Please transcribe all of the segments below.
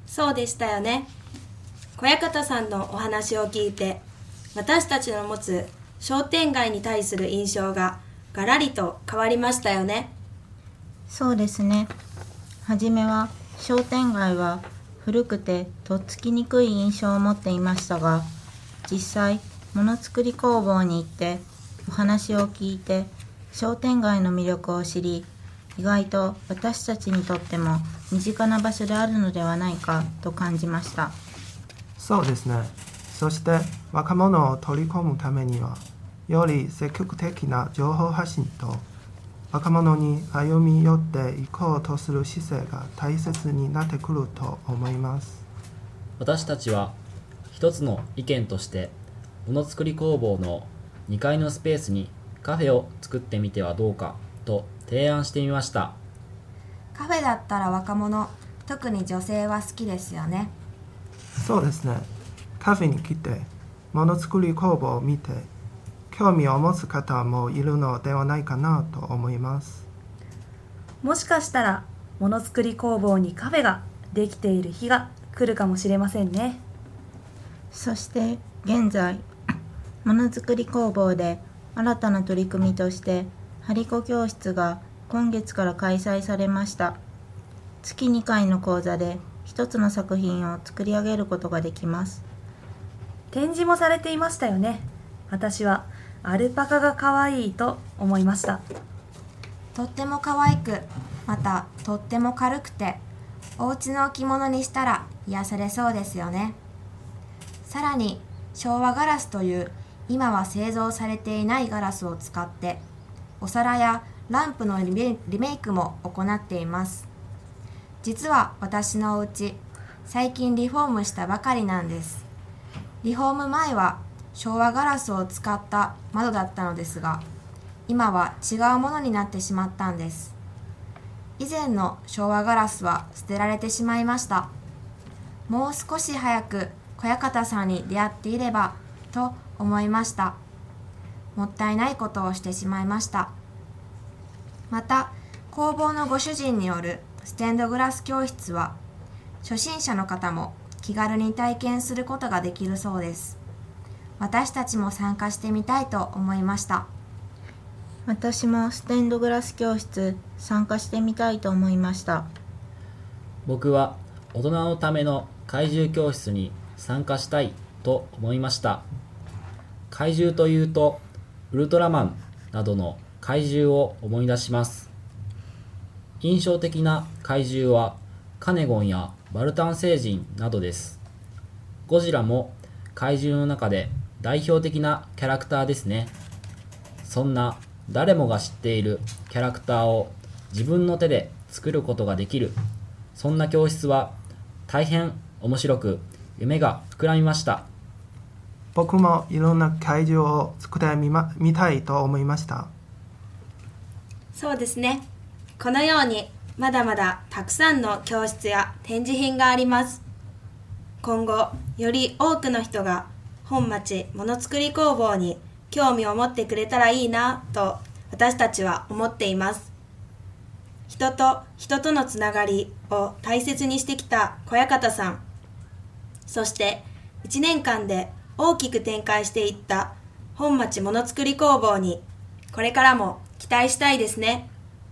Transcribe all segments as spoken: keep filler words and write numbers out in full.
そうでしたよね。小屋方さんのお話を聞いて、私たちの持つ商店街に対する印象がガラリと変わりましたよね。 そうですね。はじめは商店街は古くてとっつきにくい印象を持っていましたが、実際ものづくり工房に行ってお話を聞いて商店街の魅力を知り、意外と私たちにとっても身近な場所であるのではないかと感じました。 そうですね。そして若者を取り込むためには、より積極的な情報発信と若者に歩み寄っていこうとする姿勢が大切になってくると思います。 私たちは一つの意見として、ものづくり工房のにかいのスペースにカフェを作ってみてはどうかと提案してみました。 カフェだったら若者、特に女性は好きですよね。 そうですね。カフェに来てものづくり工房を見て興味を持つ方もいるのではないかなと思います。 もしかしたらものづくり工房にカフェができている日が来るかもしれませんね。 そして現在ものづくり工房で新たな取り組みとして張り子教室が今月から開催されました。月にかいの講座で一つの作品を作り上げることができます。 展示もされていましたよね。私はアルパカが可愛いと思いました。 とっても可愛く、またとっても軽くて、お家の置物にしたら癒されそうですよね。さらに昭和ガラスという今は製造されていないガラスを使ってお皿やランプのリメイクも行っています。実は私のお家、最近リフォームしたばかりなんです。リフォーム前は昭和ガラスを使った窓だったのですが、今は違うものになってしまったんです。以前の昭和ガラスは捨てられてしまいました。もう少し早く小屋方さんに出会っていればと思いました。もったいないことをしてしまいました。また、工房のご主人によるステンドグラス教室は、初心者の方も気軽に体験することができるそうです。私たちも参加してみたいと思いました。 私もステンドグラス教室参加してみたいと思いました。 僕は大人のための怪獣教室に参加したいと思いました。怪獣というとウルトラマンなどの怪獣を思い出します。印象的な怪獣はカネゴンやバルタン星人などです。ゴジラも怪獣の中で代表的なキャラクターですね。そんな誰もが知っているキャラクターを自分の手で作ることができる、そんな教室は大変面白く夢が膨らみました。 僕もいろんな怪獣を作ってみま、見たいと思いました。 そうですね。このようにまだまだたくさんの教室や展示品があります。今後より多くの人が本町ものづくり工房に興味を持ってくれたらいいなと私たちは思っています。人と人とのつながりを大切にしてきた小屋方さん、そしていちねんかんで大きく展開していった本町ものづくり工房にこれからも期待したいですね。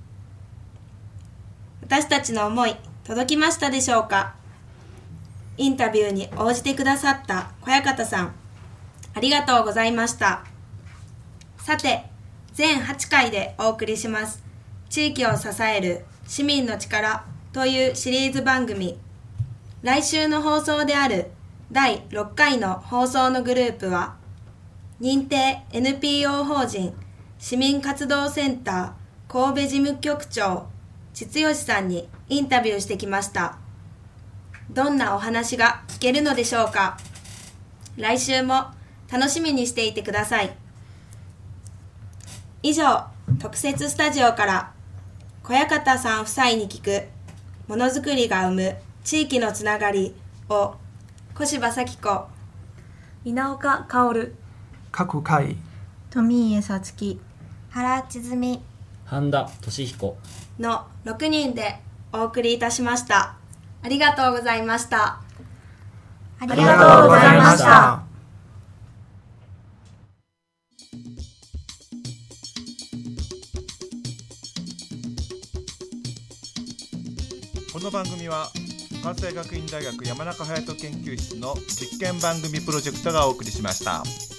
私たちの思い届きましたでしょうか。インタビューに応じてくださった小屋方さん、ありがとうございました。さて、全はちかいでお送りします地域を支える市民の力というシリーズ番組、来週の放送であるだいろっかいの放送のグループは、認定 エヌピーオー 法人市民活動センター神戸事務局長秩吉さんにインタビューしてきました。どんなお話が聞けるのでしょうか。来週も楽しみにしていてください。以上、特設スタジオから小屋方さん夫妻に聞くものづくりが生む地域のつながりを小柴咲子、 稲岡薫、 各回富家さつき、 原千純、 半田俊彦のろくにんでお送りいたしました。 ありがとうございました。 ありありがとうございました。 この番組は関西学院大学山中隼人研究室の実験番組プロジェクトがお送りしました。